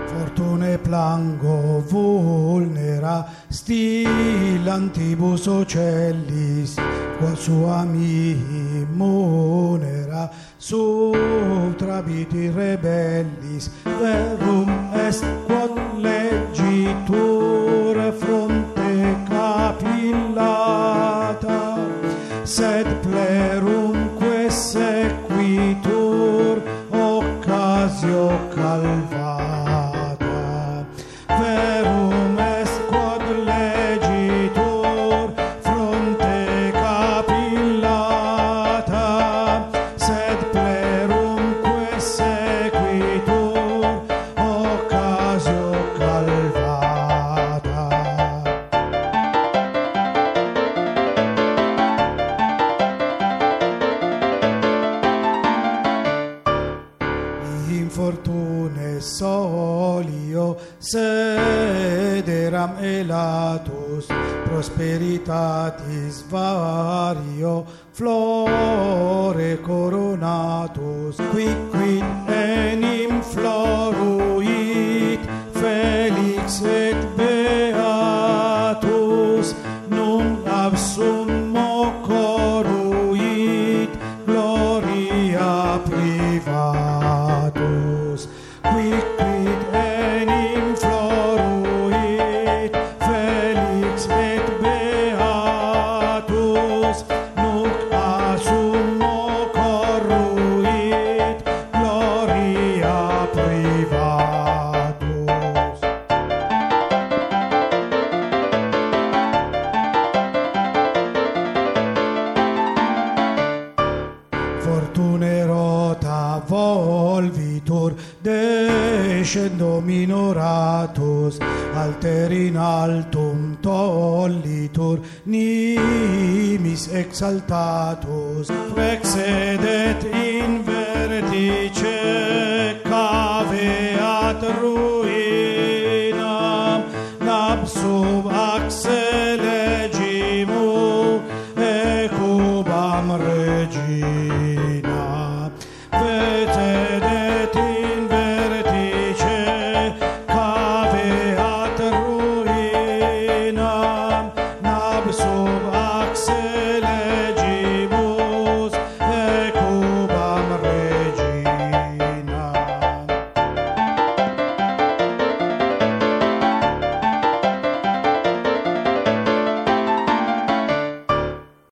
Fortune plango vulnera stillantibus ocellis, qual sua mihi monera subtrabiti rebellis. Verum est quod legitur fronte capillata, sed plerumque sequitur occasio calvata. Verum est quod legitur fronte capillata, sed plerumque sequitur occasio calvata. Infortune solio sederam elatus, prosperitatis vario flore coronatus, quicquid enim floruit felix et beatus, nunc ab summo corruit gloria privatus. Quicquid enim floruit felix et beatus, nunc a summo corruit gloria privatus. Fortune rota volvitur, descendo minoratus, alter in altum tollitur, nimis exaltatus, prexedet in vertice